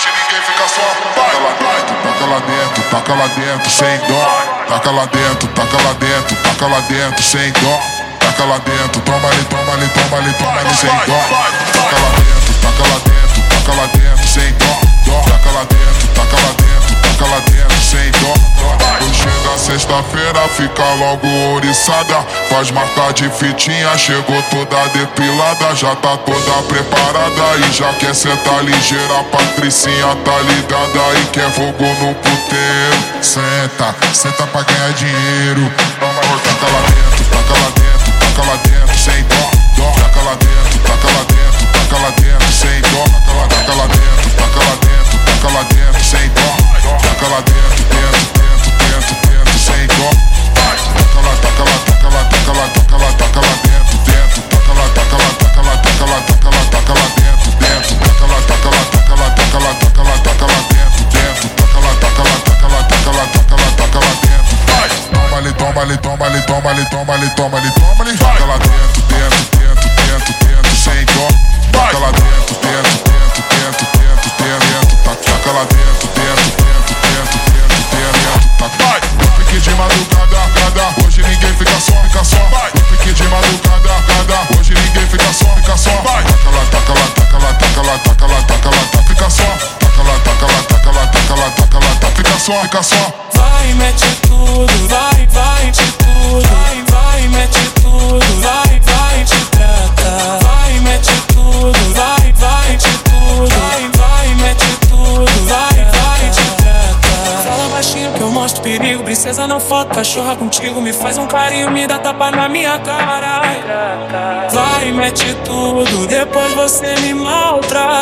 hoje ninguém fica só. Taca lá dentro, taca lá dentro, sem dó. Taca lá dentro, taca lá dentro, taca lá dentro, sem dó. Taca lá dentro, toma ali, toma ali, toma ali, toma ali, sem dó. Taca lá dentro, taca lá dentro, taca lá dentro, sem dó. Taca lá dentro, taca lá dentro, taca lá dentro, sem dó. Quando chega sexta-feira, fica logo ouriçada. Faz marca de fitinha, chegou toda depilada. Já tá toda preparada e já quer sentar ligeira. Patricinha tá ligada e quer fogo no puteiro. Senta, senta pra ganhar dinheiro. Taca lá dentro, taca lá dentro, taca lá dentro, sem dó. Taca lá dentro, taca lá dentro, taca lá dentro, sem dó. Taca lá dentro, taca lá dentro, taca lá dentro, sem dó. Taca lá dentro, dentro, dentro, dentro, dentro, sem dó. Taca lá, taca lá, taca lá, taca lá, taca lá, taca lá dentro, dentro. Taca lá, taca lá, taca lá, taca lá, taca lá, taca lá dentro, dentro. Taca lá, taca lá, taca lá, taca lá, taca lá, taca lá dentro, dentro. Taca lá, taca lá, taca lá, taca lá, taca lá, taca lá dentro. Toma ali, toma ali, toma ali, toma ali, toma ali, toma ali, toma ali. Taca lá dentro, dentro, dentro, dentro, dentro, sem dó. Taca lá dentro, dentro, dentro, dentro, dentro, dentro. Taca lá dentro, dentro, dentro, dentro, dentro, dentro. Taca. No pique de madrugada, hoje ninguém fica só, fica só. No pique de madrugada, hoje ninguém fica só, fica só. Taca lá, taca lá, taca lá, taca lá, taca lá, taca lá, taca, fica só. Taca lá, taca lá, taca lá, taca lá, taca lá, taca, fica só, fica só. Vai, mete tudo, vai, vai de tudo. Vai, vai, mete tudo, vai, vai de prata. Vai, mete tudo, vai, vai de tudo. Vai, vai, mete tudo, vai, vai de prata. Fala baixinho que eu mostro perigo, princesa não foto. Cachorra contigo, me faz um carinho, me dá tapa na minha cara. Vai, mete tudo, depois você me maltrata.